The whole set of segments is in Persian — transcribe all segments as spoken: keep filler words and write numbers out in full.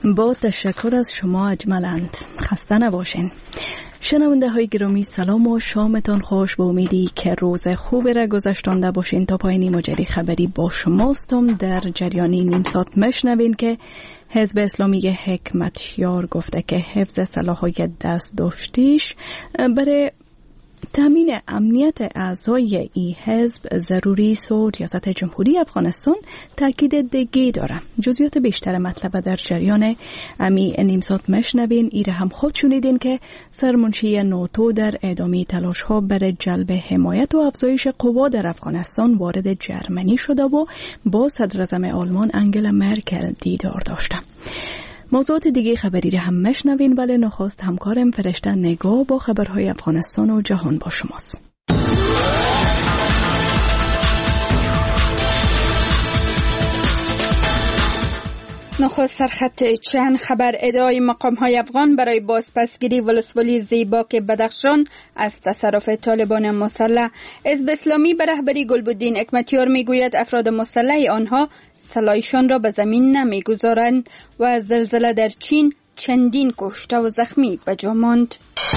با تشکر از شما اجملند. خسته نباشین. شنونده های گرامی سلام و شامتان خوش. به امیدی که روز خوبی را گذشتانده باشین. تا پایانی مجری خبری با شماستم. در جریانی نیم ساعت مشنوین که حزب اسلامی حکمتیار گفته که حفظ صلاحیت دست داشتیش برای تامین امنیت اعضای ای حزب ضروری است و ریاست جمهوری افغانستان تاکید دیگه داره. جزئیات بیشتر مطلب در جریان امی نیم ساعت مشنوین. ایره هم خود شنیدین که سرمنشی ناتو در ادامه تلاش ها برای جلب حمایت و افزایش قوا در افغانستان وارد جرمنی شده و با صدر اعظم آلمان انگلا مرکل دیدار داشته. موضوعات دیگه خبری را هم مشنوین، ولی نخست همکارم فرشته نگاه با خبرهای افغانستان و جهان با شماست. نخست سرخط چند خبر. ادعای مقام‌های افغان برای بازپسگیری ولسوالی زیباک بدخشان از تصرف طالبان مسلح. حزب اسلامی به رهبری گلبدین حکمتیار میگوید افراد مسلح آنها سلاحشان را به زمین نمیگذارند و زلزله در چین چندین کشته و زخمی به جا ماند.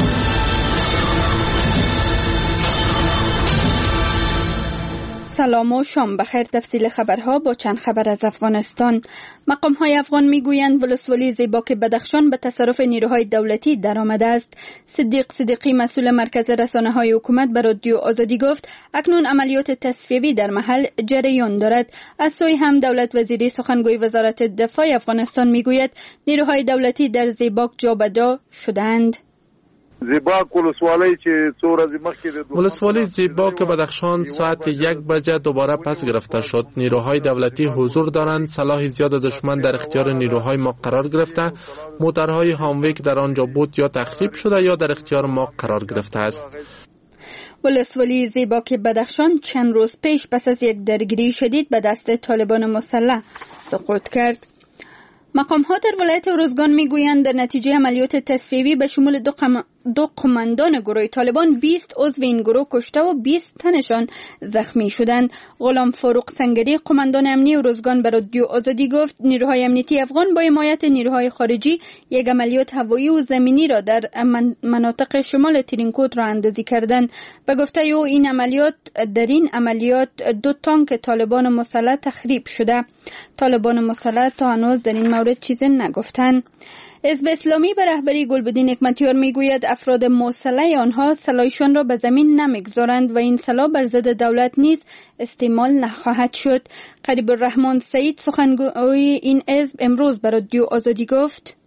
سلام و شام بخیر. تفصیل خبرها با چند خبر از افغانستان. مقام‌های افغان میگویند ولسوالی زیباک بدخشان به تصرف نیروهای دولتی درآمده است. صدیق صدیقی مسئول مرکز رسانه‌های حکومت به رادیو آزادی گفت اکنون عملیات تصفیوی در محل جریان دارد. از سوی هم دولت وزیری سخنگوی وزارت دفاع افغانستان میگوید نیروهای دولتی در زیباک جابجا شدند. زیباک ولسوالی چې څو ورځې مخکې د ولسوالی زیباک بدخشان ساعت یک بجه دوباره پس گرفته شد. نیروهای دولتی حضور دارند. سلاح زیاد دشمن در اختیار نیروهای ما قرار گرفته. موترهای هاموی که در آنجا بود یا تخریب شده یا در اختیار ما قرار گرفته است. ولسوالی زیباک بدخشان چند روز پیش پس از یک درگیری شدید به دست طالبان مسلح سقوط کرد. مقام‌ها در ولایت ارزگان میگویند در نتیجه عملیات تصفیوی به شمول دو, قم... دو قماندان گروه طالبان بیست عضو این گروه کشته و بیست تنشان زخمی شدند. غلام فاروق سنگری قماندان امنی ارزگان به رادیو آزادی گفت نیروهای امنیتی افغان با حمایت نیروهای خارجی یک عملیات هوایی و زمینی را در من... مناطق شمال ترینکوت را اندازی کردند. به گفته او این عملیات در این عملیات دو تانک طالبان مسلح تخریب شده. طالبان مسلح تا هنوز در این مورد چیزی نگفتند. حزب اسلامی به رهبری گلبدین حکمتیار میگوید افراد مسلح آنها سلاحشان را به زمین نمیگذارند و این سلاح بر ضد دولت نیز استعمال نخواهد شد. قریب الرحمن سعید سخنگوی این حزب امروز به رادیو آزادی گفت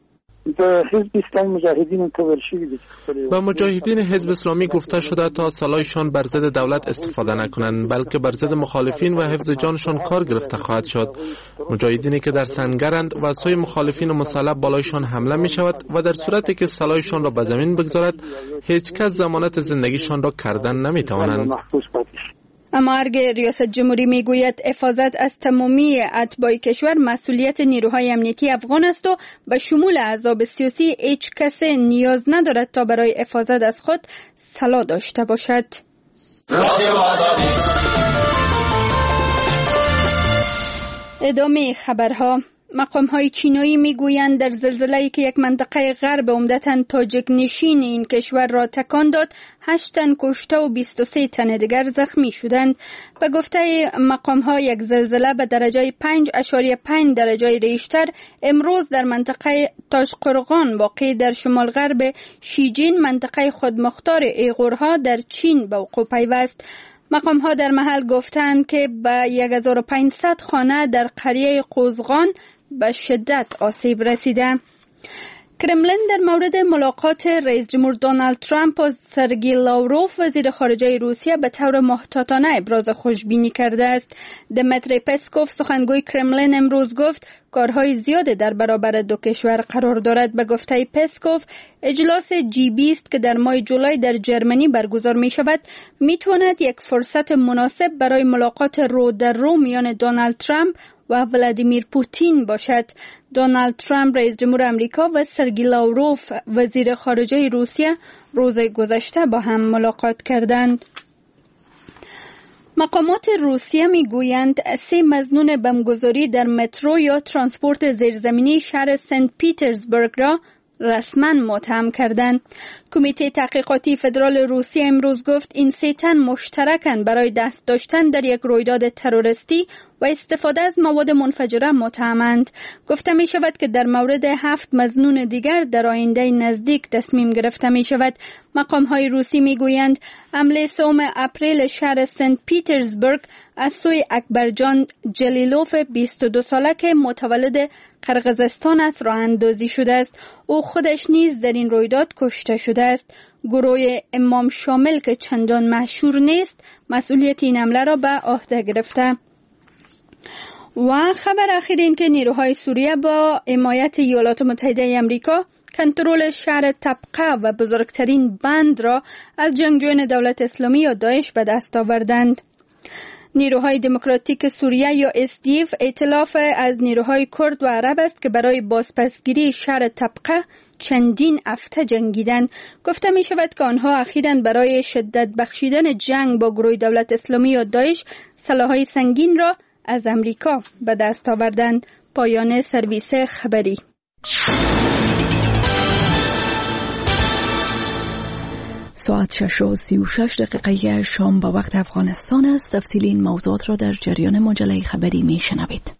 با مجاهدین حزب اسلامی گفته شده تا سلاحشان بر ضد دولت استفاده نکنند، بلکه بر ضد مخالفین و حفظ جانشان کار گرفته خواهد شد. مجاهدینی که در سنگرند و سوی مخالفین مسلح بالایشان حمله می شود و در صورتی که سلاحشان را به زمین بگذارد هیچ کس ضمانت زندگیشان را کردن نمی توانند. اما ارگ ریاست جمهوری میگوید حفاظت از تمامی اتباع کشور مسئولیت نیروهای امنیتی افغان است و به شمول احزاب سیاسی هیچ کس نیاز ندارد تا برای حفاظت از خود سلاح داشته باشد. ادامه خبرها. مقام‌های چینایی میگویند در زلزله‌ای که یک منطقه غرب عمدتاً تاجیک نشین این کشور را تکان داد، هشت تن کشته و بیست و سه تن دیگر زخمی شدند. به گفته مقام‌ها یک زلزله به درجه پنج اشاریه پنج درجه ریشتر امروز در منطقه تاشقرغان واقع در شمال غرب شیجین منطقه خودمختار ایغورها در چین به وقوع پیوست. مقام‌ها در محل گفتند که به هزار و پانصد خانه در قریه قوزغان به شدت آسیب رسیده. کرملین در مورد ملاقات رئیس جمهور دونالد ترامپ و سرگئی لاوروف وزیر خارجه روسیه به طور محتاطانه ابراز خوشبینی کرده است. دمیتری پسکوف سخنگوی کرملین امروز گفت کارهای زیاده در برابر دو کشور قرار دارد. به گفته پسکوف اجلاس جی بیست که در ماه جولای در جرمنی برگزار می شود می تواند یک فرصت مناسب برای ملاقات رو در رو میان دونالد ترامپ و ولادیمیر پوتین باشد. دونالد ترامپ رئیس جمهور امریکا و سرگئی لاوروف وزیر خارجه روسیه روز گذشته با هم ملاقات کردند. مقامات روسیه میگویند سه مظنون بمبگذاری در مترو یا ترانسپورت زیرزمینی شهر سنت پیترزبورگ را رسما متهم کردند. کمیته تحقیقاتی فدرال روسیه امروز گفت این سه تن مشترکاً برای دست داشتن در یک رویداد تروریستی و استفاده از مواد منفجره متهمند. گفته می شود که در مورد هفت مظنون دیگر در آینده نزدیک تصمیم گرفته می شود. مقام های روسی می گویند حمله سوم اپریل شهر سنت پیترزبورگ از سوی اکبرجان جلیلوف بیست و دو ساله که متولد قرقیزستان است راه اندازی شده است. او خودش نیز در این رویداد کشته شده است. گروه امام شامل که چندان مشهور نیست مسئولیت این حمله را به عهده گرفته. و خبر اخیر این که نیروهای سوریه با حمایت ایالات متحده آمریکا کنترل شهر طبقه و بزرگترین بند را از جنگجویان دولت اسلامی یا داعش به دست آوردند. نیروهای دموکراتیک سوریه یا اس دی اف ائتلاف از نیروهای کرد و عرب است که برای بازپسگیری شهر طبقه چندین هفته جنگیدند. گفته می شود که آنها اخیراً برای شدت بخشیدن جنگ با گروه دولت اسلامی یا داعش سلاح‌های سنگین را از امریکا به دست آوردند. پایان سرویس خبری. ساعت شش و سی و شش دقیقه شام با وقت افغانستان است. تفصیل این موضوعات را در جریان مجله خبری می شنوید.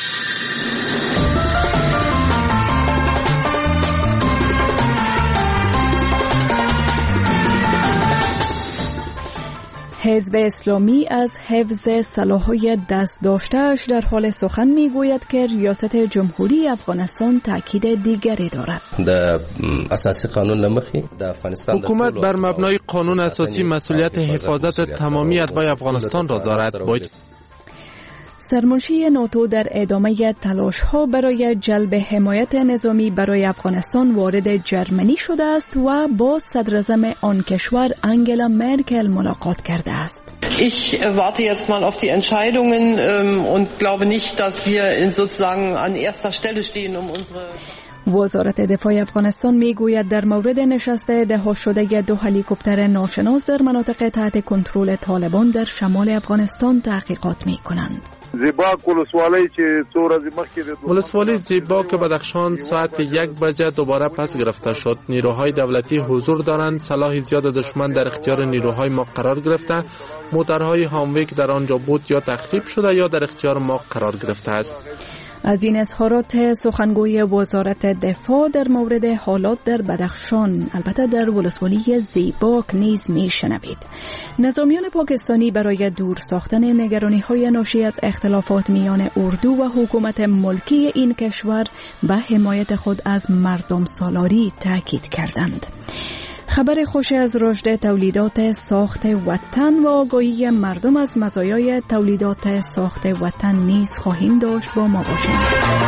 حزب اسلامی از حفظ سلاح‌های دست داشته‌اش در حال سخن می‌گوید که ریاست جمهوری افغانستان تاکید دیگری دارد. در اساسی قانون لمخی در افغانستان حکومت بر مبنای قانون اساسی مسئولیت حفاظت تمامی اتباع افغانستان را دارد. باید سرمنشی ناتو در ادامه تلاش‌ها برای جلب حمایت نظامی برای افغانستان وارد جرمنی شده است و با صدراعظم آن کشور انگلا مرکل ملاقات کرده است. Ich warte jetzt mal auf die Entscheidungen und glaube nicht, dass wir in sozusagen an erster Stelle stehen, um unsere وزارت دفاع افغانستان میگوید در مورد نشست ده‌ها شده دو هلیکوپتر ناشناس در مناطق تحت کنترل طالبان در شمال افغانستان تحقیقات می‌کنند. زیباک ولسوالی چې څو ورځې مخکې ولسوالی زیباک بدخشان ساعت یک بجه دوباره پس گرفته شد. نیروهای دولتی حضور دارند. سلاح زیاد دشمن در اختیار نیروهای ما قرار گرفته. موترهای هاموی که در آنجا بود یا تخریب شده یا در اختیار ما قرار گرفته است. از این اظهارات سخنگوی وزارت دفاع در مورد حالات در بدخشان، البته در ولسوالی زیباک نیز میشنوید. نظامیان پاکستانی برای دور ساختن نگرانی‌های ناشی از اختلافات میان اردو و حکومت ملکی این کشور به حمایت خود از مردم سالاری تاکید کردند. خبر خوش از رشد تولیدات ساخت وطن و آگاهی مردم از مزایای تولیدات ساخت وطن نیز خواهیم داشت. با ما باشید.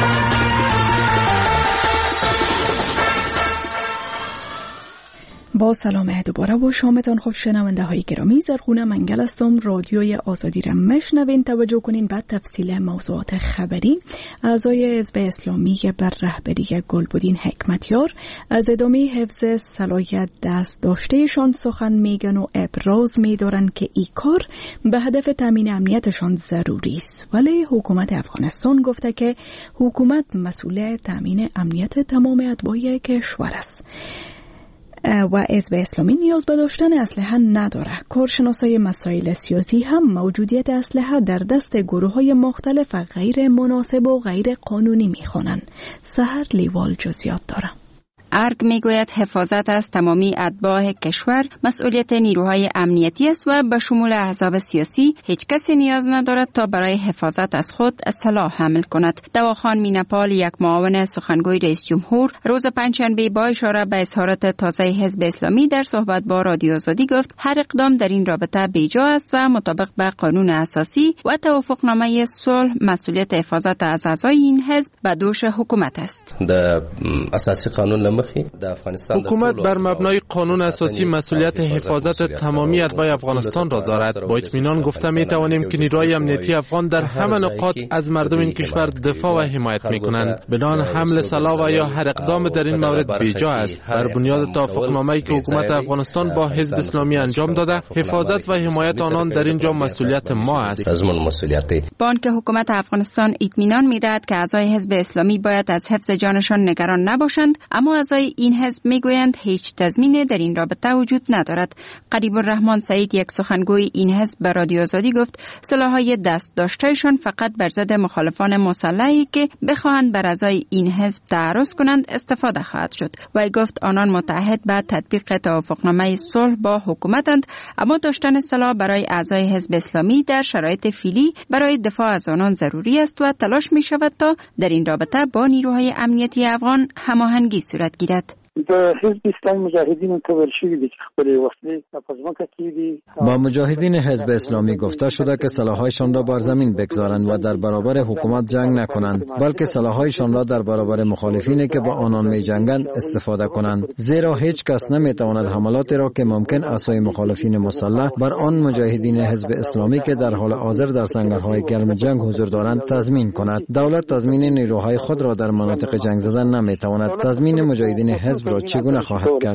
با سلام دوباره و شامتان خوش شنونده های گرامی. زرخونه منگل هستم. رادیوی آزادی را مشنوین. توجه کنین بعد تفصیل موضوعات خبری. اعضای حزب اسلامی بر رهبری گلبدین حکمتیار از ادامه حفظ صلاحیت دست داشتهشان سخن میگن و ابراز میدارن که این کار به هدف تامین امنیتشان ضروری است، ولی حکومت افغانستان گفته که حکومت مسئول تامین امنیت تمام اتباع کشور است و حزب اسلامی نیاز به داشتن اسلحه نداره. کارشناسای مسائل سیاسی هم موجودیت اسلحه در دست گروه‌های مختلف و غیر مناسب و غیر قانونی می‌خوانند. سحر لیوال جزئیات داره. ارگ میگوید حفاظت از تمامی اتباع کشور مسئولیت نیروهای امنیتی است و به شمول احزاب سیاسی هیچ کسی نیاز ندارد تا برای حفاظت از خود سلاح حمل کند. دواخان مینپال، یک معاون سخنگوی رئیس جمهور، روز پنجشنبه با اشاره به اظهارات تازه حزب اسلامی در صحبت با رادیو آزادی گفت هر اقدام در این رابطه بیجا است و مطابق به قانون اساسی و توافقنامه صلح مسئولیت حفاظت از اعضای این حزب به دوش حکومت است. در اساسی قانون حکومت بر مبنای قانون اساسی مسئولیت حفاظت تمامی اتباع افغانستان را دارد. با اطمینان گفته می توانیم که نیروهای امنیتی افغان در همه نقاط از مردم این کشور دفاع و حمایت می کنند. بدان حمل سلاح و یا هر اقدام در این مورد بیجا است. بر بنیاد توافقنامه‌ای که حکومت افغانستان با حزب اسلامی انجام داده، حفاظت و حمایت آنان در اینجا مسئولیت ما است. بانک حکومت افغانستان اطمینان می‌دهد که اعضای حزب اسلامی باید از حفظ جانشان نگران نباشند، اما اعضای این حزب میگویند هیچ تضمینی در این رابطه وجود ندارد. قریب الرحمن سعید، یک سخنگوی این حزب، به رادیو آزادی گفت سلاح‌های دست داشتهشان فقط بر ضد مخالفان مسلحی که بخواهند بر اعضای این حزب تعرض کنند استفاده خواهد شد. و گفت آنان متعهد به تطبیق توافقنامه صلح با حکومتند، اما داشتن سلاح برای اعضای حزب اسلامی در شرایط فعلی برای دفاع از آنان ضروری است و تلاش می شود تا در این رابطه با نیروهای امنیتی افغان هماهنگی صورت گیرد. با مجاهدین حزب اسلامی گفته شده که سلاح‌هایشان را بر زمین بگذارند و در برابر حکومت جنگ نکنند، بلکه سلاح‌هایشان را در برابر مخالفینی که با آنان می‌جنگند استفاده کنند، زیرا هیچ کس نمی‌تواند حملاتی را که ممکن اسای مخالفین مسلح بر آن مجاهدین حزب اسلامی که در حال حاضر در سنگرهای گرم جنگ حضور دارند تضمین کند. دولت تضمین نیروهای خود را در مناطق جنگ زده نمی‌تواند. تضمین مجاهدین حزب را چگونه خواهد کرد؟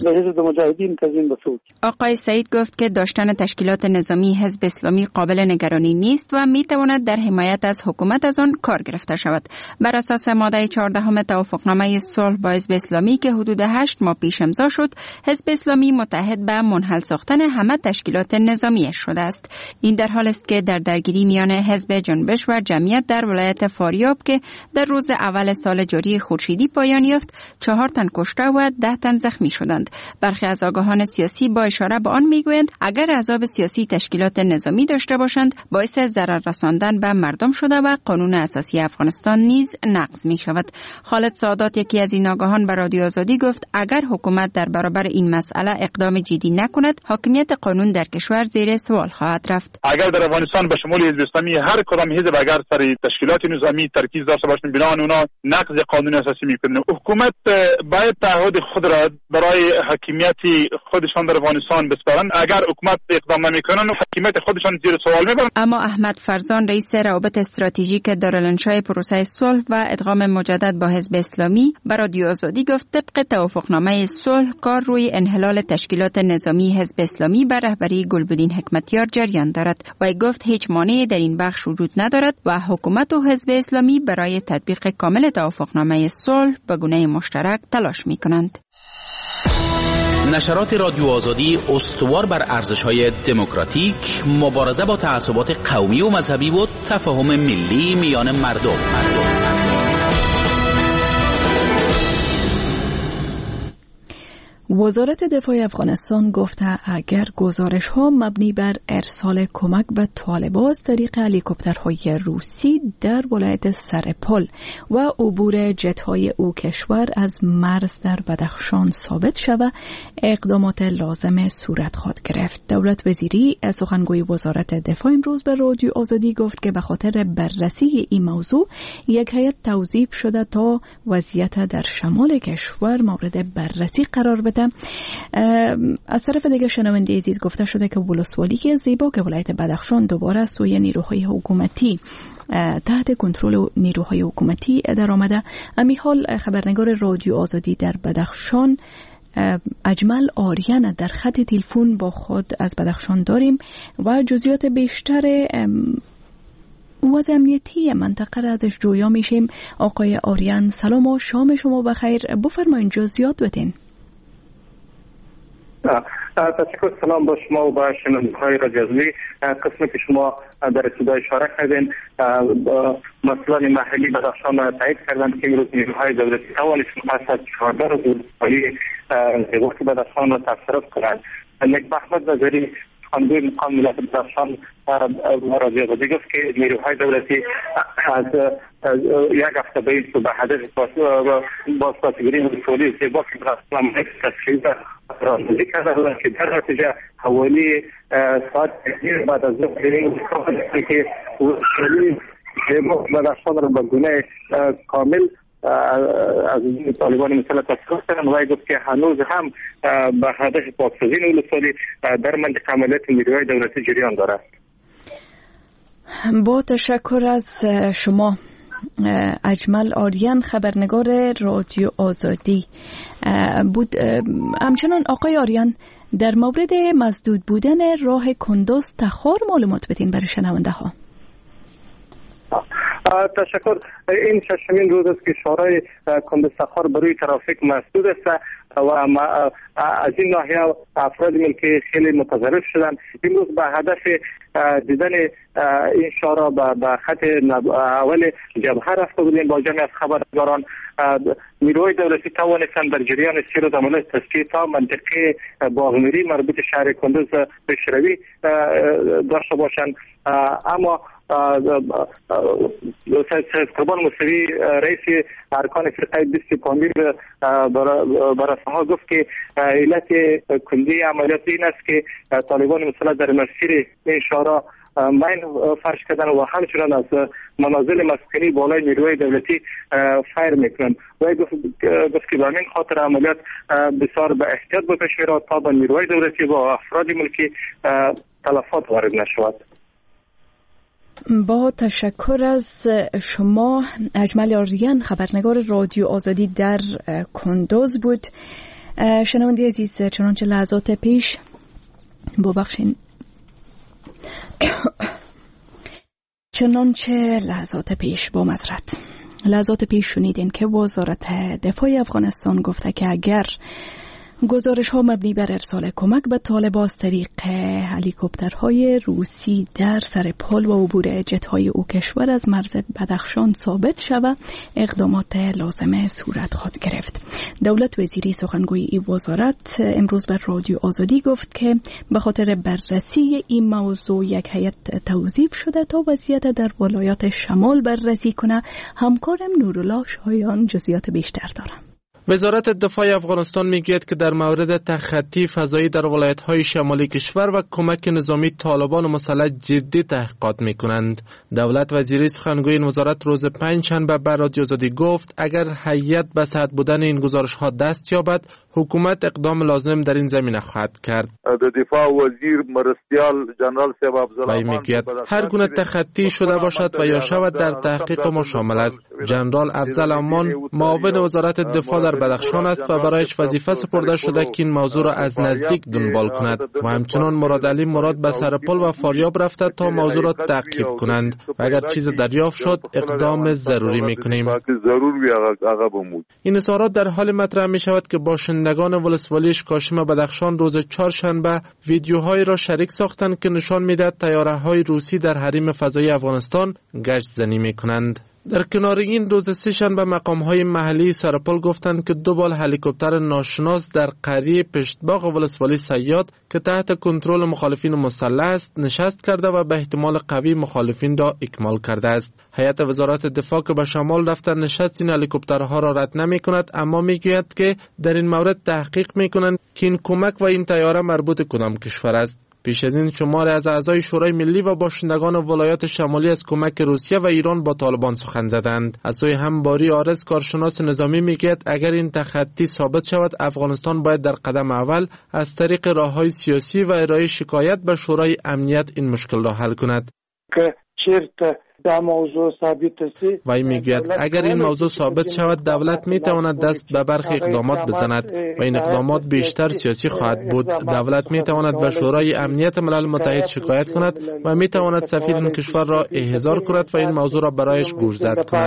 آقای سعید گفت که داشتن تشکیلات نظامی حزب اسلامی قابل نگرانی نیست و می تواند در حمایت از حکومت از آن کار گرفته شود. بر اساس ماده چهارده توافقنامه صلح با حزب اسلامی که حدود هشت ماه پیش امضا شد، حزب اسلامی متحد به منحل ساختن همه تشکیلات نظامیش شده است. این در حال است که در درگیری میان حزب جنبش و جمعیت در ولایت فاریاب که در روز اول سال جاری خورشیدی پایان یافت، چهار تن کشته و ده تن زخمی شدند. برخی از آگاهان سیاسی با اشاره به آن میگویند اگر احزاب سیاسی تشکیلات نظامی داشته باشند باعث ضرر رساندن به مردم شده و قانون اساسی افغانستان نیز نقض می شود. خالد سعادت، یکی از این آگاهان، به رادیو آزادی گفت اگر حکومت در برابر این مسئله اقدام جدی نکند، حاکمیت قانون در کشور زیر سوال خواهد رفت. اگر در افغانستان به شمول حزب اسلامی هر کدام حزب اگر سر تشکیلات نظامی ترکیز داشته باشند، بنابراین اونا نقض قانون اساسی میکنه. حکومت باید تعهد خود را برای حاکمیت خودشان در افغانستان بسپارند. اگر حکومت اقدام نمیکنند، حاکمیت خودشان زیر سوال میبرند. اما احمد فرزان، رئیس روابط استراتژیک دارالانشای پروسه صلح و ادغام مجدد با حزب اسلامی، به رادیو آزادی گفت طبق توافقنامه صلح کار روی انحلال تشکیلات نظامی حزب اسلامی بر رهبری گلبدین حکمتیار جریان دارد و گفت هیچ مانعی در این بخش وجود ندارد و حکومت و حزب اسلامی برای تطبیق کامل توافقنامه صلح به گونه مشترک تلاش میکنند. نشرات رادیو آزادی استوار بر ارزش‌های دموکراتیک، مبارزه با تعصبات قومی و مذهبی و تفاهم ملی میان مردم. مردم. وزارت دفاع افغانستان گفته اگر گزارش ها مبنی بر ارسال کمک به طالبان از طریق هلیکوپترهای روسی در ولایت سرپل و عبور جت های او کشور از مرز در بدخشان ثابت شود، اقدامات لازم صورت خواهد گرفت. دولت وزیری سخنگوی وزارت دفاع امروز به رادیو آزادی گفت که به خاطر بررسی این موضوع یک هیئت توظیف شده تا وضعیت در شمال کشور مورد بررسی قرار بده. از طرف دیگه شنونده عزیز گفته شده که ولسوالی که زیبا که ولایت بدخشان دوباره سوی نیروهای حکومتی تحت کنترل نیروهای حکومتی در آمده. امی حال خبرنگار رادیو آزادی در بدخشان اجمل آریان در خط تلفن با خود از بدخشان داریم و جزئیات بیشتر وضع امنیتی منطقه را ازش جویا میشیم. آقای آریان سلام و شام شما بخیر، بفرمایید جزئیات بدین. تشکر، سلام با شما و با شنونده‌های رادیو آزادی. قسمی که شما در ابتدا اشاره کردین، مسئولان محلی بدخشان تایید کردند که امروز نیروهای دولتی توانستند پس از چهارده روز ولسوالی وقت بدخشان را تصرف کنند. نیک محمد نظری، سخنگوی مقام ولایت بدخشان، رادیو آزادی گفت که نیروهای دولتی از یک هفته به این سو به هدف بازپسگیری ولسوالی زیبا که بدخشان تشکیل رانندگی کرده بودند که در نتیجه حوالی ساعت یک بعد از ظهر که ولسوالی زیبا بدخشان را به گونه کامل از این طالبان مسلح تصرف کردن و گفت که هنوز هم به هدف پاکسازی ولسوالی در منطقه عملیات نیروهای دولتی جریان دارد. با تشکر از شما اجمل آریان، خبرنگار رادیو آزادی بود. همچنان آقای آریان، در مورد مسدود بودن راه کندوز تخار معلومات بدین برای شنونده ها. تشکر. این ششمین روز است که شورای کندوز تخار برای ترافیک مسدود است و از این ناحیه افراد که خیلی متضرر شدن امروز به هدف دیدن این شورا به خط اول جبهه رفته بودیم. با جمعی از خبرنگاران نیروهای دولتی توانستند در جریان سیر و عملیات تصفیه تا منطقه باغنوری مربوط شهر کندوز پیشروی داشته باشند، اما سید قربان موسوی رئیس ارکان فرقه بیست پامیر برای ها گفت که علت کندی عملیات این است که طالبان مسلح در مسیر این شورا مین فرش کردن و همچنان از منازل مسکنی بالای نیروهای دولتی فایر میکنن و گفت که به همین خاطر عملیات بسیار به احتیاط به پیش میرود تا به نیروهای دولتی و افراد ملکی تلفات وارد نشود. با تشکر از شما اجمل آریان، خبرنگار رادیو آزادی در کندوز بود. شنونده عزیز، چنانچه لحظات پیش ببخشین چنانچه لحظات پیش با معذرت لحظات پیش شنیدین که وزارت دفاع افغانستان گفته که اگر گزارش ها مبنی بر ارسال کمک به طالبان از طریق هلیکوپترهای روسی در سر پل و عبور جت های او کشور از مرز بدخشان ثابت شود، اقدامات لازمه صورت خواهد گرفت. دولت وزیری سخنگوی این وزارت امروز بر رادیو آزادی گفت که به خاطر بررسی این موضوع یک هیئت توظیف شده تا وضعیت در ولایات شمال بررسی کنه. همکارم نورالله شایان جزئیات بیشتر داره. وزارت دفاع افغانستان میگوید که در مورد تخطی فضایی در ولایت‌های شمالی کشور و کمک نظامی طالبان مسلح جدی تحقیقات میکنند. دولت وزیری سخنگوی این وزارت روز پنجشنبه به رادیو آزادی گفت اگر هیئت به صحت بودن این گزارش‌ها دست یابد، حکومت اقدام لازم در این زمینه خواهد کرد. دفاع وزیر مرستیال جنرال صاحب عبدالرحمن میگوید هر گونه تخطی شده باشد و یا شود در تحقیق ما شامل است. جنرال افضل امان معاون وزارت دفاع در بدخشان است و برایش وظیفه سپرده شده که این موضوع را از نزدیک دنبال کند و همچنان مراد علی مراد به سرپل و فاریاب رفته تا موضوع را تعقیب کنند و اگر چیز دریافت شد اقدام ضروری میکنیم. این اظهارات در حال مطرح می شود که باشندگان ولسوالی کاشم بدخشان روز چهارشنبه ویدیوهایی را شریک ساختند که نشان میدهد طیاره‌های روسی در حریم فضایی افغانستان گشت زنی میکنند. در کنار این روز سه‌شنبه مقام‌های محلی سرپل گفتند که دو بال هلیکوپتر ناشناس در قریه پشتباغ ولسوالی صیاد که تحت کنترل مخالفین مسلح است نشست کرده و به احتمال قوی مخالفین را اکمال کرده است. هیئت وزارت دفاع که به شمال رفته نشست این هلیکوپترها را رد نمی‌کند، اما میگوید که در این مورد تحقیق می‌کنند که این کمک و این طیاره مربوط کدام کشور است. پیش از این شماری از اعضای شورای ملی و باشندگان ولایات شمالی از کمک روسیه و ایران با طالبان سخن زدند. از سوی هم باری آرز کارشناس نظامی میگوید اگر این تخطی ثابت شود، افغانستان باید در قدم اول از طریق راههای سیاسی و ارائه شکایت به شورای امنیت این مشکل را حل کند. که چرت در موضوع ثابت است و این میگوید اگر این موضوع ثابت شود دولت میتواند دست به برخی اقدامات بزند و این اقدامات بیشتر سیاسی خواهد بود. دولت میتواند به شورای امنیت ملل متحد شکایت کند و میتواند سفیر این کشور را احضار کند و این موضوع را برایش گوشزد کند.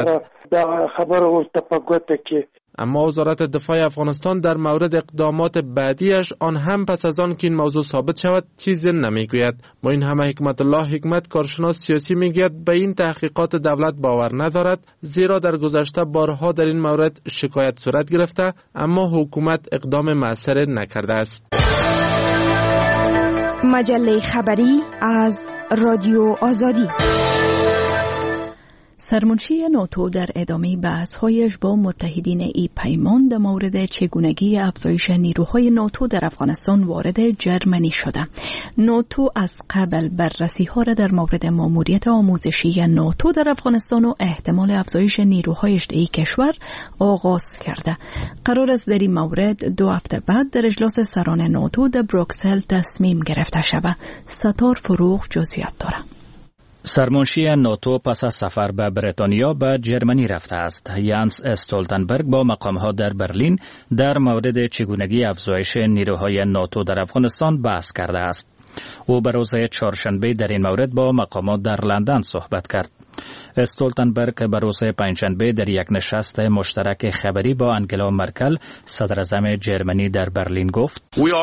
اما وزارت دفاع افغانستان در مورد اقدامات بعدیش آن هم پس از آن که این موضوع ثابت شود چیزی نمیگوید. با این همه حکمت الله حکمت کارشناس سیاسی میگوید به این تحقیقات دولت باور ندارد، زیرا در گذشته بارها در این مورد شکایت صورت گرفته اما حکومت اقدام مؤثر نکرده است. مجله خبری از رادیو آزادی. سرمنشی ناتو در ادامه بحث‌هایش با متحدین ای پیمان در مورد چگونگی افزایش نیروهای ناتو در افغانستان وارد جرمنی شده. ناتو از قبل بررسی‌ها را در مورد ماموریت آموزشی ناتو در افغانستان و احتمال افزایش نیروهایش در این کشور آغاز کرده. قرار است در این مورد دو هفته بعد در اجلاس سران ناتو در بروکسل تصمیم گرفته شود. ستار فروغ جزئیات دارد. سرمنشی ناتو پس از سفر به بریتانیا به جرمنی رفته است. یانس استولتنبرگ با مقام‌ها در برلین در مورد چگونگی افزایش نیروهای ناتو در افغانستان بحث کرده است. او به روز چهارشنبه در این مورد با مقامات در لندن صحبت کرد. استولتنبرگ به روز پنجشنبه در یک نشست مشترک خبری با انگلا مرکل صدراعظم جرمنی در برلین گفت: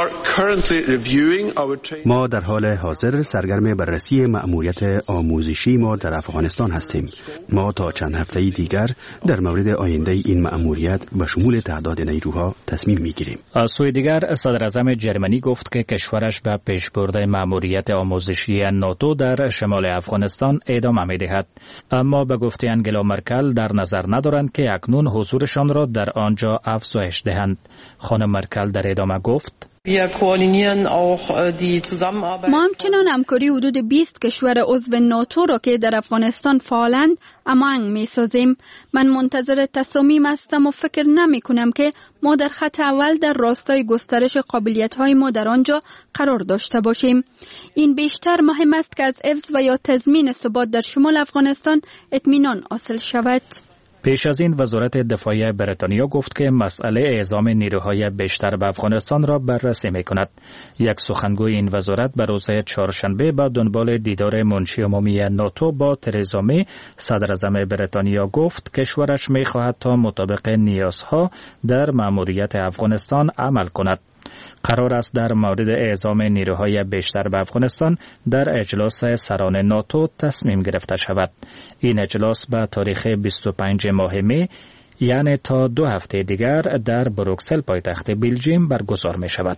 ما در حال حاضر سرگرم بررسی مأموریت آموزشی ما در افغانستان هستیم. ما تا چند هفته دیگر در مورد آینده این مأموریت به شمول تعداد نیروها تصمیم میگیریم. از سوی دیگر صدراعظم جرمنی گفت که کشورش به پیشبرد مأموریت آموزشی ناتو در شمال افغانستان ادامه می‌دهد. اما به گفته انگلا مرکل در نظر ندارند که اکنون حضورشان را در آنجا افزایش دهند. خانم مرکل در ادامه گفت: ما همچنان همکاری حدود بیست کشور عضو ناتو را که در افغانستان فعالند امانگ می سازیم. من منتظر تصامیم هستم و فکر نمی کنم که ما در خط اول در راستای گسترش قابلیت های ما در آنجا قرار داشته باشیم. این بیشتر مهم است که از حفظ و یا تضمین ثبات در شمال افغانستان اطمینان حاصل شود. پیش از این وزارت دفاع بریتانیا گفت که مسئله اعزام نیروهای بیشتر به افغانستان را بررسی می‌کند. یک سخنگوی این وزارت به روز چهارشنبه با دنبال دیدار منشی عمومی ناتو با ترزا می صدراعظم بریتانیا گفت کشورش می‌خواهد تا مطابق نیازها در مأموریت افغانستان عمل کند. قرار است در مورد اعزام نیروهای بیشتر به افغانستان در اجلاس سران ناتو تصمیم گرفته شود. این اجلاس به تاریخ بیست و پنج ماه می، یعنی تا دو هفته دیگر در بروکسل پایتخت بلژیم برگزار می شود.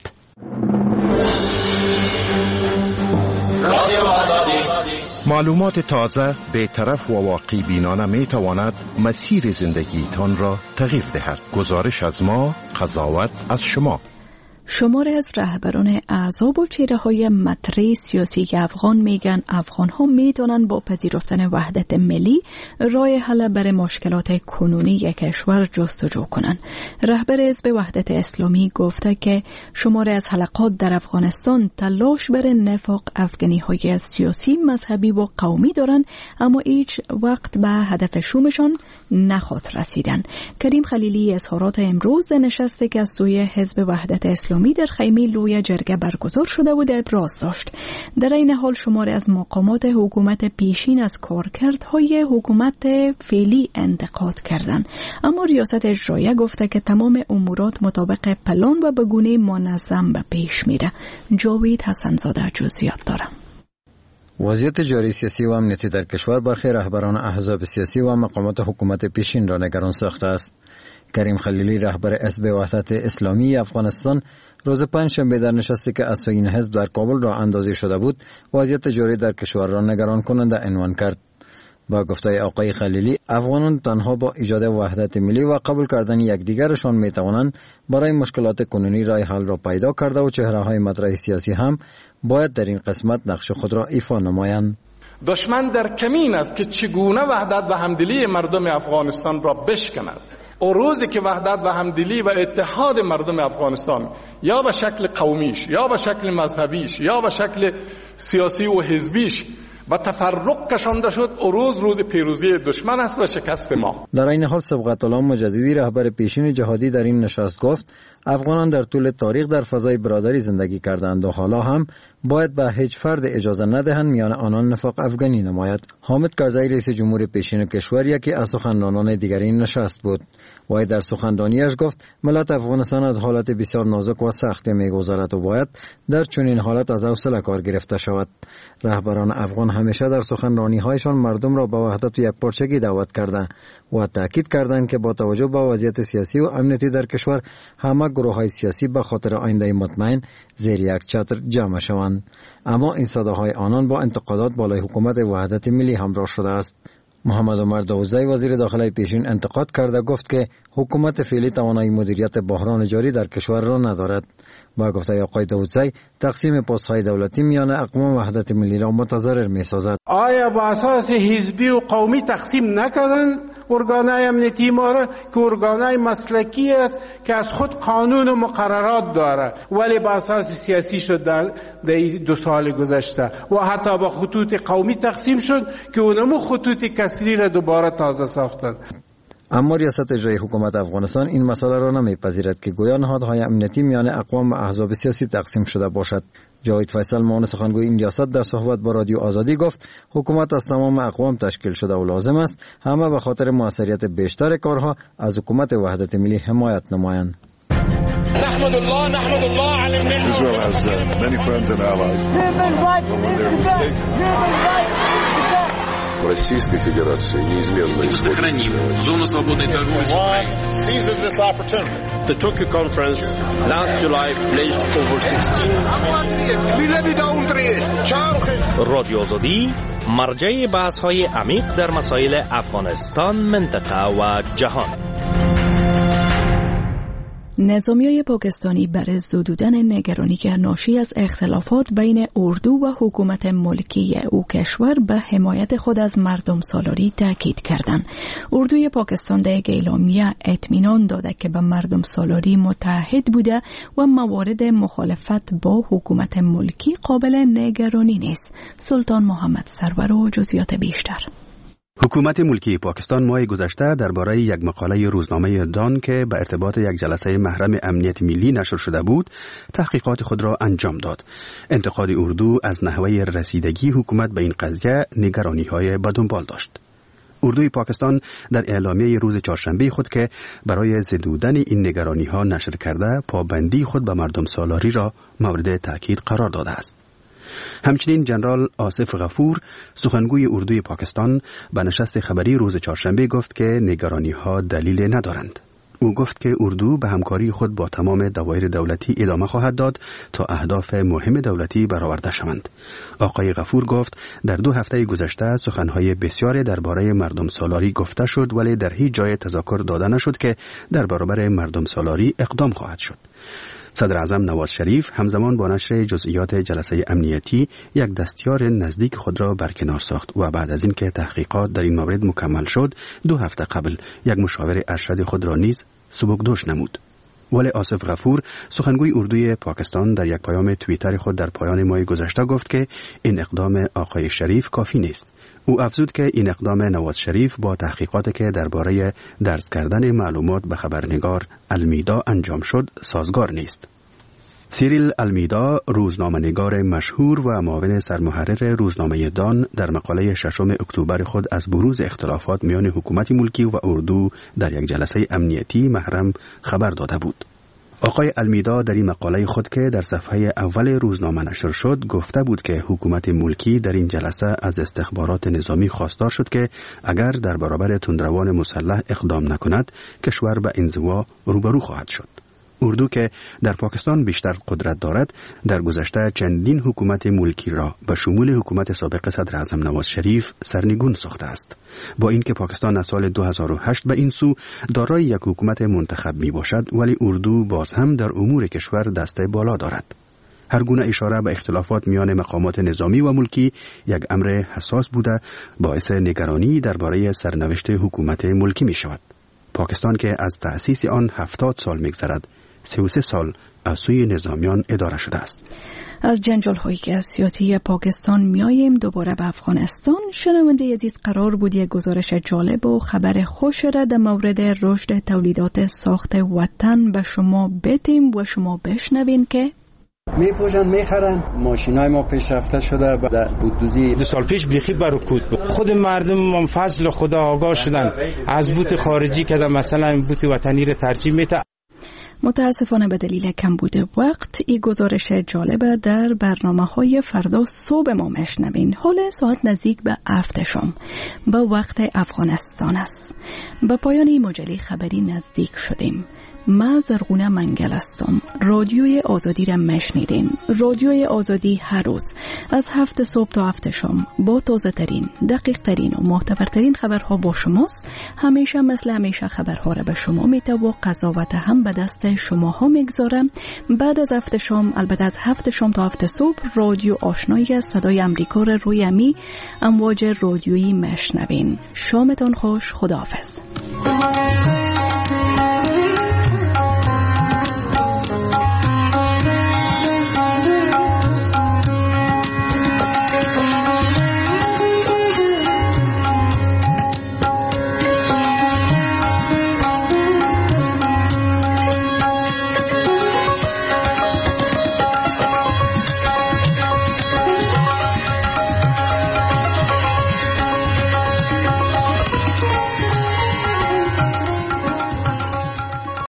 معلومات تازه، بی‌طرف و واقعی بینانه می تواند مسیر زندگیتان را تغییر دهد. گزارش از ما، قضاوت از شما. شماری از رهبران احزاب و چهره‌های مطرح سیاسی افغان میگن افغان‌ها میتونن با پذیرفتن وحدت ملی راه حل برای مشکلات کنونی کشور جستجو کنن. رهبر حزب وحدت اسلامی گفته که شماری از حلقات در افغانستان تلاش برای نفاق افغانی‌های سیاسی، مذهبی و قومی دارن، اما هیچ وقت به هدف شومشان نخواد رسیدن. کریم خلیلی اظهارات امروز نشسته که از سوی حزب وحدت اسلامی در خیمه لوی جرگه برگزار شده و ابراز داشت. در این حال شماری از مقامات حکومت پیشین از کارکردهای حکومت فعلی انتقاد کردند، اما ریاست اجراییه گفته که تمام امورات مطابق پلان و به گونه منظم به پیش میره. جاوید حسنزاده جزئیات داره. وضعیت جاری سیاسی و امنیتی در کشور برخی رهبران احزاب سیاسی و مقامات حکومت پیشین را نگران ساخته است. کریم خلیلی رهبر حزب وحدت اسلامی افغانستان روز پنجشنبه در نشستی که از این حزب در کابل را اندازی شده بود وضعیت جاری در کشور را نگران کننده عنوان کرد. با گفته آقای خلیلی افغانان تنها با ایجاد وحدت ملی و قبول کردن یکدیگرشان می توانند برای مشکلات کنونی راه حل را پیدا کرده و چهره‌های مطرح سیاسی هم باید در این قسمت نقش خود را ایفا نمایند. دشمن در کمین است که چگونه وحدت و همدلی مردم افغانستان را بشکند. او روزی که وحدت و همدلی و اتحاد مردم افغانستان یا به شکل قومیش یا به شکل مذهبیش یا به شکل سیاسی و حزبیش و تفرق کشانده شد، او روز روز پیروزی دشمن است و شکست ما. در این حال صبغت الله مجددی رهبر پیشین جهادی در این نشست گفت افغانان در طول تاریخ در فضای برادری زندگی کردند و حالا هم باید به هیچ فرد اجازه ندهند میان آنان نفاق افغانی نماید. حامد کرزی رئیس جمهور پیشین کشور یکی از سخنرانان دیگر این نشست بود. وی در سخنرانیش گفت ملت افغانستان از حالت بسیار نازک و سخت می‌گذرد و باید در چنین حالت از حوصله کار گرفته شود. رهبران افغان همیشه در سخنرانی‌هایشان مردم را به وحدت و یکپارچگی دعوت کرده و تاکید کردند که با توجه به وضعیت سیاسی و امنیتی در کشور همه گروه‌های سیاسی به خاطر آینده مطمئن زیر یک چتر جمع شوند. اما این صداهای آنان با انتقادات بالای حکومت وحدت ملی همراه شده است. محمد عمر داوودزی وزیر داخله پیشین انتقاد کرده گفت که حکومت فعلی توانایی مدیریت بحران جاری در کشور را ندارد. با گفته آقای داوودزی تقسیم پست‌های دولتی میان اقوام وحدت ملی را متضرر می‌سازد. آیا با اساس حزبی و قومی تقسیم نکردند ارگانهای امنیتی ما را که ارگانهای مسلکی است که از خود قانون و مقررات داره، ولی با اساس سیاسی شد در دو سال گذشته و حتی با خطوط قومی تقسیم شد که اونمو خطوط کسری را دوباره تازه ساختند. اما ریاست اجرایی حکومت افغانستان این مسئله را نمیپذیرد که گویا نهادهای امنیتی میان اقوام و احزاب سیاسی تقسیم شده باشد. جاوید فیصل معاون سخنگوی این ریاست در صحبت با رادیو آزادی گفت حکومت از تمام اقوام تشکیل شده و لازم است همه به خاطر موثریت بیشتر کارها از حکومت وحدت ملی حمایت نمایند. نحمد الله نحمد الله علی الملل. Israel has uh, many friends and allies. When they're mistaken. Российской Федерации неизменно исходит. Зону свободной торговли с Украиной. Seizes this opportunity. The Tokyo conference last July pledged over sixteen. رادیو آزادی مرجع بحث‌های عمیق در مسائل افغانستان، منطقه و جهان. نظامیای پاکستانی بر زدودن نگرانیگر ناشی از اختلافات بین اردو و حکومت ملکی او کشور به حمایت خود از مردم سالاری تاکید کردند. اردوی پاکستان در اعلامیه اطمینان داده که به مردم سالاری متحد بوده و موارد مخالفت با حکومت ملکی قابل نگرانی نیست. سلطان محمد سرور و جزئیات بیشتر. حکومت ملکی پاکستان ماه گذشته درباره یک مقاله روزنامه دان که به ارتباط یک جلسه محرم امنیت ملی نشر شده بود، تحقیقات خود را انجام داد. انتقاد اردو از نحوه رسیدگی حکومت به این قضیه نگرانی‌های به دنبال داشت. اردوی پاکستان در اعلامیه روز چهارشنبه خود که برای زدودن این نگرانی‌ها نشر کرده، پابندی خود به مردم سالاری را مورد تاکید قرار داده است. همچنین جنرال آصف غفور سخنگوی اردوی پاکستان به نشست خبری روز چهارشنبه گفت که نگرانی‌ها دلیل ندارند. او گفت که اردو به همکاری خود با تمام دوایر دولتی ادامه خواهد داد تا اهداف مهم دولتی برآورده شوند. آقای غفور گفت در دو هفته گذشته سخنهای بسیاری درباره مردم سالاری گفته شد، ولی در هیچ جای تذکر داده نشد که در برابر مردم سالاری اقدام خواهد شد. صدر اعظم نواز شریف همزمان با نشر جزئیات جلسه امنیتی یک دستیار نزدیک خود را برکنار ساخت و بعد از اینکه تحقیقات در این مورد مکمل شد، دو هفته قبل یک مشاور ارشد خود را نیز سبکدوش نمود. ولی آصف غفور سخنگوی اردوی پاکستان در یک پیام توییتر خود در پایان ماه گذشته گفت که این اقدام آقای شریف کافی نیست. او افزود که این اقدام نواز شریف با تحقیقاتی که درباره درز کردن معلومات به خبرنگار المیدا انجام شد سازگار نیست. سیریل المیدا، روزنامه‌نگار مشهور و معاون سرمحرر روزنامه دان، در مقاله ششم اکتبر خود از بروز اختلافات میان حکومت ملکی و اردو در یک جلسه امنیتی محرم خبر داده بود. آقای المیدا در این مقاله خود که در صفحه اول روزنامه نشر شد گفته بود که حکومت ملکی در این جلسه از استخبارات نظامی خواستار شد که اگر در برابر تندروان مسلح اقدام نکند کشور به انزوا روبرو خواهد شد. اردو که در پاکستان بیشتر قدرت دارد در گذشته چندین حکومت ملکی را به شمول حکومت سابق صدر اعظم نواز شریف سرنگون ساخته است. با اینکه پاکستان از سال دو هزار و هشت به این سو دارای یک حکومت منتخب می باشد، ولی اردو باز هم در امور کشور دست بالا دارد. هر گونه اشاره به اختلافات میان مقامات نظامی و ملکی یک امر حساس بوده، باعث نگرانی درباره سرنوشت حکومت ملکی می شود. پاکستان که از تأسیس آن هفتاد سال می‌گذرد، سی و سه سال از سوی نظامیان اداره شده است. از جنجال هایی که از سیاسی پاکستان میاییم دوباره به افغانستان. شنونده عزیز، قرار بود یک گزارش جالب و خبر خوش را در مورد رشد تولیدات ساخت وطن به شما بدیم و شما بشنوین که میپوشن میخرن. ماشینای ما پیشرفته شده. در بودوزی دو سال پیش بیخی برکوت بود. خود مردم من فضل خدا آگاه شدن از بوت خارجی که مثلا بوت وطنی را ترجیح میده. متاسفانه به دلیل کم بوده وقت این گزارش جالب در برنامه های فردا صبح ما مشنوین. حال ساعت نزدیک به هفت شام به وقت افغانستان است. به پایان این مجله خبری نزدیک شدیم. ما زرغونه منگل هستم. رادیوی آزادی را مشنیدین. رادیوی آزادی هر روز از هفت صبح تا هفت شام با تازه ترین، دقیق ترین و معتبرترین خبرها با شماست. همیشه مثل همیشه خبرها را به شما میته و قضاوت هم به دست شماها میگذارم. بعد از هفت شام، البته از هفت شام تا هفت صبح، رادیو آشنایی از صدای امریکا را روی امی امواج رادیویی مشنوین. شامتان خوش. خداحافظ.